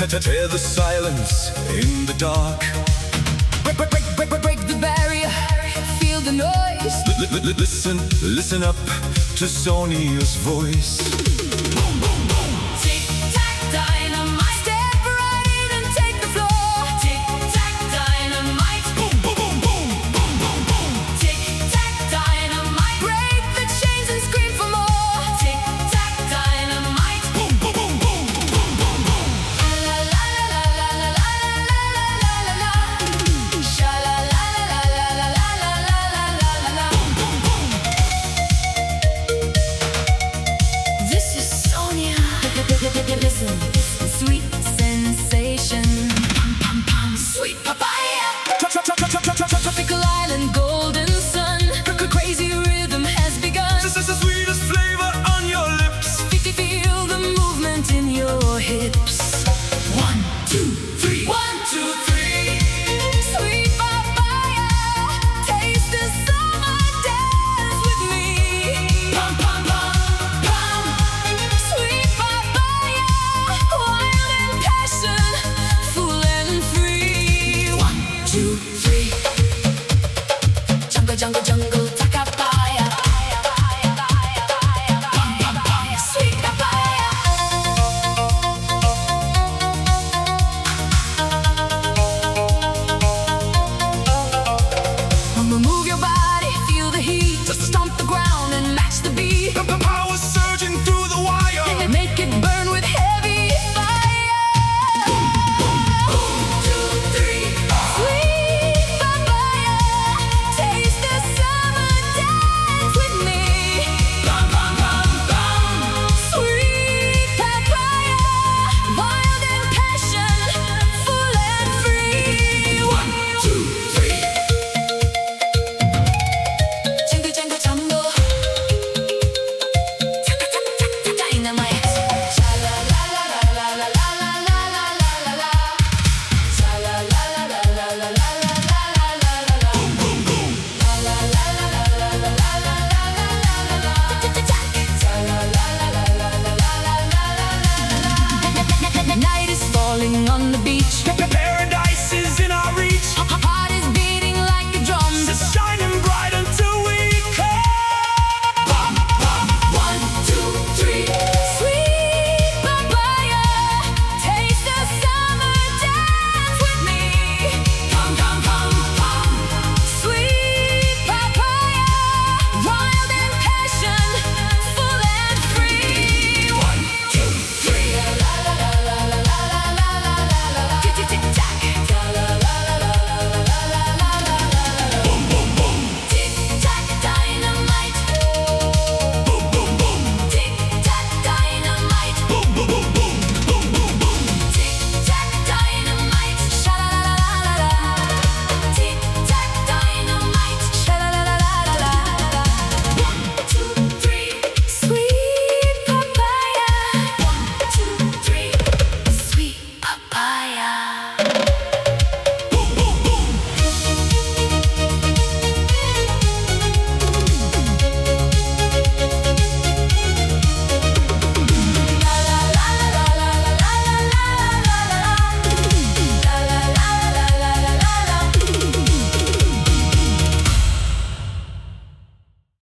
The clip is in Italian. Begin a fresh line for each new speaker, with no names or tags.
Tear the silence in the dark.
Break the barrier, feel the noise.
Listen up to Sonia's voice.
Boom, boom, boom. Tic tac dynamite. Step right in and take the floor. Tic tac dynamite.
Boom, boom, boom, boom, boom, boom, boom.
Tic tac dynamite. Break the chains and scream for more. Tic tac dynamite.
Boom, boom, boom, boom, boom, boom, boom.
La la la la la la la la la la. Sha la la la la la la la la la la.
Boom, boom, boom.
This is Sonia. Listen, sweet sensation. Pum, pum, pum. Sweet papaya. Tropical island, golden sun. Crazy rhythm has begun.
This is the sweetest flavor on your lips.
Feel the movement in your hips. 1, 2, 3. 1, 2, 3. Sweet papaya. Taste the summer, dance with me. Pum, pum, pum, pum. Sweet papaya. Wild and passion, full and free. 1, 2, 3. Jungle, jungle, jungle, takapaya. Pum, pum, pum. Sweet papaya. Move your body, feel the heat. Just stomp the ground and match the beat.
The power surging through the wire.
And make it burn with heavy fire. 1, 2, 3. Sweet papaya. Taste the summer, dance with me. Bum, bum, bum, bum. Sweet papaya. Wild and passion, full and free. 1, 2, 3. Jingle, jangle, jungle. Dynamite. Sha la la la la la la la la la la la la. Sha la la la la la la la la la la la la.
Boom, boom, boom.
La la la la la la la la la la la la la. Sha la la la la la la la la la la la. Night is falling on the beach.